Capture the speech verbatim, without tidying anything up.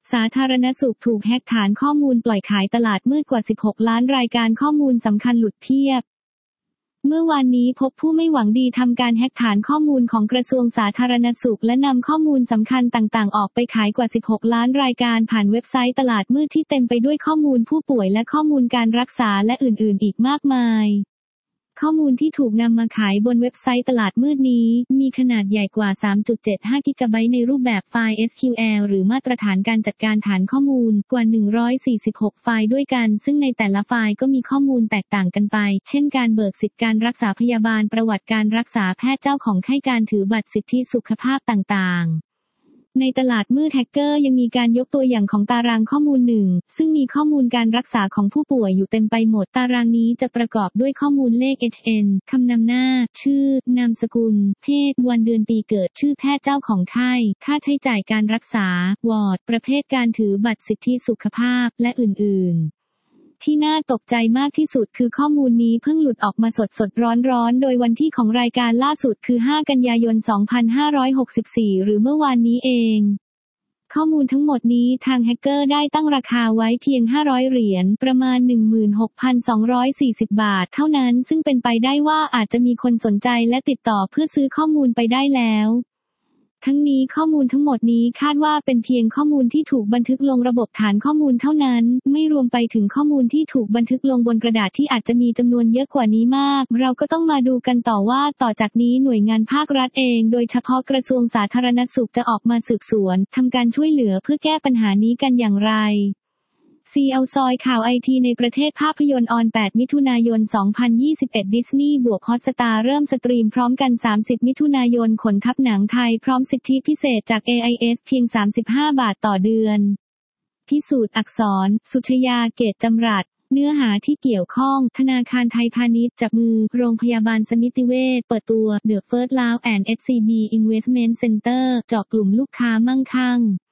สาธารณสุขถูกแฮกฐานข้อมูลปล่อยขายตลาดมืดกว่าสิบหกล้านรายการข้อมูลสำคัญหลุดเพียบเมื่อวานนี้พบผู้ไม่หวังดีทำการแฮกฐานข้อมูลของกระทรวงสาธารณสุขและนำข้อมูลสำคัญต่างๆออกไปขายกว่าสิบหกล้านรายการผ่านเว็บไซต์ตลาดมืดที่เต็มไปด้วยข้อมูลผู้ป่วยและข้อมูลการรักษาและอื่นๆอีกมากมายข้อมูลที่ถูกนำมาขายบนเว็บไซต์ตลาดมืดนี้มีขนาดใหญ่กว่า สามจุดเจ็ดห้า กิกะไบต์ในรูปแบบไฟล์ เอส คิว แอล หรือมาตรฐานการจัดการฐานข้อมูลกว่าหนึ่งร้อยสี่สิบหกไฟล์ด้วยกันซึ่งในแต่ละไฟล์ก็มีข้อมูลแตกต่างกันไปเช่นการเบิกสิทธิการรักษาพยาบาลประวัติการรักษาแพทย์เจ้าของไข้การถือบัตรสิทธิสุขภาพต่างๆในตลาดมืดแฮกเกอร์ยังมีการยกตัวอย่างของตารางข้อมูลหนึ่งซึ่งมีข้อมูลการรักษาของผู้ป่วยอยู่เต็มไปหมดตารางนี้จะประกอบด้วยข้อมูลเลข เอช เอ็น คำนำหน้าชื่อนามสกุลเพศวันเดือนปีเกิดชื่อแพทย์เจ้าของไข้ค่าใช้จ่ายการรักษาวอร์ดประเภทการถือบัตรสิทธิสุขภาพและอื่นๆที่น่าตกใจมากที่สุดคือข้อมูลนี้เพิ่งหลุดออกมาสดสดร้อนๆโดยวันที่ของรายการล่าสุดคือห้ากันยายนสองพันห้าร้อยหกสิบสี่หรือเมื่อวานนี้เองข้อมูลทั้งหมดนี้ทางแฮกเกอร์ได้ตั้งราคาไว้เพียงห้าร้อยเหรียญประมาณ หนึ่งหมื่นหกพันสองร้อยสี่สิบ บาทเท่านั้นซึ่งเป็นไปได้ว่าอาจจะมีคนสนใจและติดต่อเพื่อซื้อข้อมูลไปได้แล้วทั้งนี้ข้อมูลทั้งหมดนี้คาดว่าเป็นเพียงข้อมูลที่ถูกบันทึกลงระบบฐานข้อมูลเท่านั้นไม่รวมไปถึงข้อมูลที่ถูกบันทึกลงบนกระดาษที่อาจจะมีจำนวนเยอะกว่านี้มากเราก็ต้องมาดูกันต่อว่าต่อจากนี้หน่วยงานภาครัฐเองโดยเฉพาะกระทรวงสาธารณสุขจะออกมาสืบสวนทำการช่วยเหลือเพื่อแก้ปัญหานี้กันอย่างไรซี แอล ซอยข่าวไอทีในประเทศภาพยนตร์ออน แปด มิถุนายน สองพันยี่สิบเอ็ด ดิสนีย์บวกฮอตสตาร์เริ่มสตรีมพร้อมกัน สามสิบ มิถุนายนขนทัพหนังไทยพร้อมสิทธิพิเศษจาก เอ ไอ เอส เพียง สามสิบห้า บาทต่อเดือนพิสูจน์อักษรสุชยาเกตจำรัดเนื้อหาที่เกี่ยวข้องธนาคารไทยพาณิชย์จับมือโรงพยาบาลสมิติเวชเปิดตัว The First Lao and เอส ซี บี Investment Center เจาะกลุ่มลูกค้ามั่งคั่ง